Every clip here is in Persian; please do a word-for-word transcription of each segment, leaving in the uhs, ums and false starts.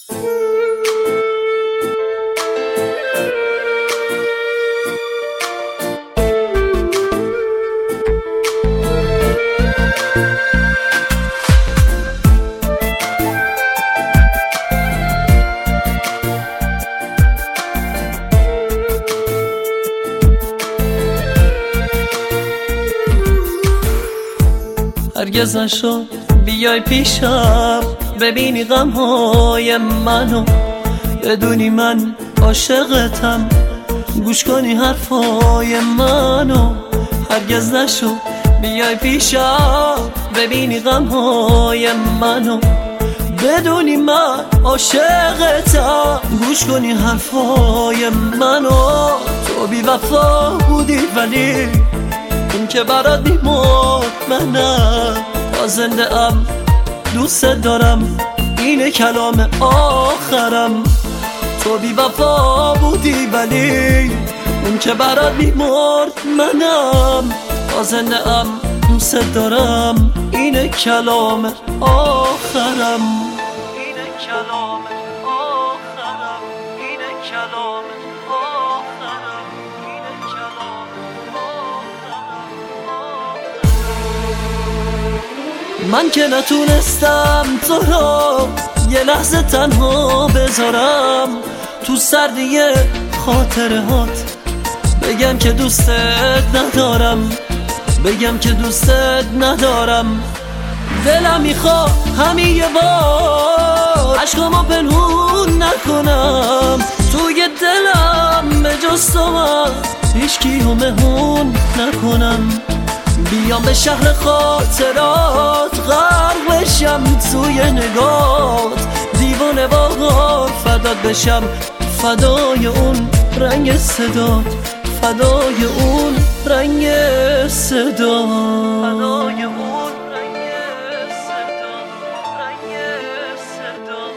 هرگز نشد بیای پیشم ببینی غمهای منو، بدونی من عاشقتم، گوش کنی حرفای منو. هرگز نشد بیای پیشم ببینی غمهای منو، بدونی من عاشقتم، گوش کنی حرفای منو. تو بی وفا بودی ولی این که برات بیمار منم، تا زنده ام دوست دارم، اینه کلام آخرم. تو بی وفا بودی ولی اون که برات بیمار منم، تا زنده ام دوست دارم، اینه کلام آخرم. اینه کلام آخرم، اینه کلام آخرم، اینه کلام آخرم. من که نتونستم تو رو یه لحظه تنها بذارم تو سردی خاطرهات، بگم که دوستت ندارم، بگم که دوستت ندارم. دلم میخوا همین یه بار عشقامو پنهون نکنم، توی دلم به جز تو من هیچ کیو مهون نکنم. بیام به شهر خاطرات غرق بشم توی نگات، دیوانه باهات فدات بشم، فدای اون رنگ صدات، فدای اون رنگ صدات، فدای اون رنگ صدات، رنگ صدات،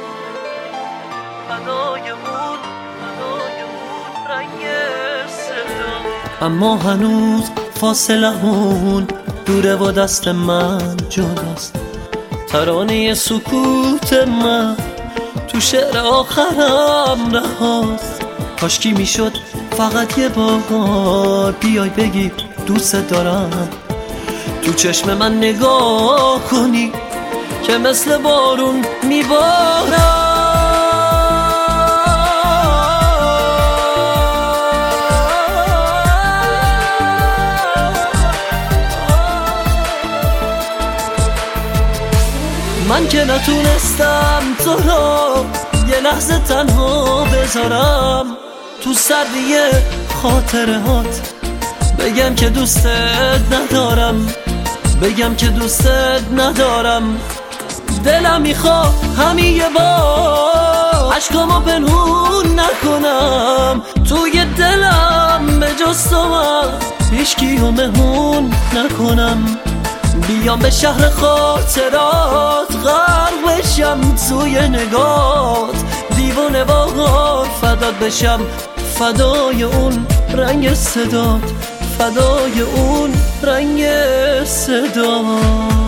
فدای اون، فدای اون رنگ صدات. اما هنوز فاصلمون دوره و دست من جداست، ترانه سکوت من تو شعر آخرم رهاست. کاشکی میشد فقط یه بار بیای بگی دوست دارم، تو چشم من نگاه کنی که مثل بارون میبارم. من که نتونستم تو رو یه لحظه تنها بذارم تو سردی خاطرهات، بگم که دوستت ندارم، بگم که دوستت ندارم. دلم میخوا همین یه بار عشقامو پنهون نکنم، توی دلم به جز تو من هیچ کیو مهون نکنم. بیام به شهر خاطرات غرق بشم توی نگات، دیوانه باهات فدات بشم، فدای اون رنگ صدات، فدای اون رنگ صدات.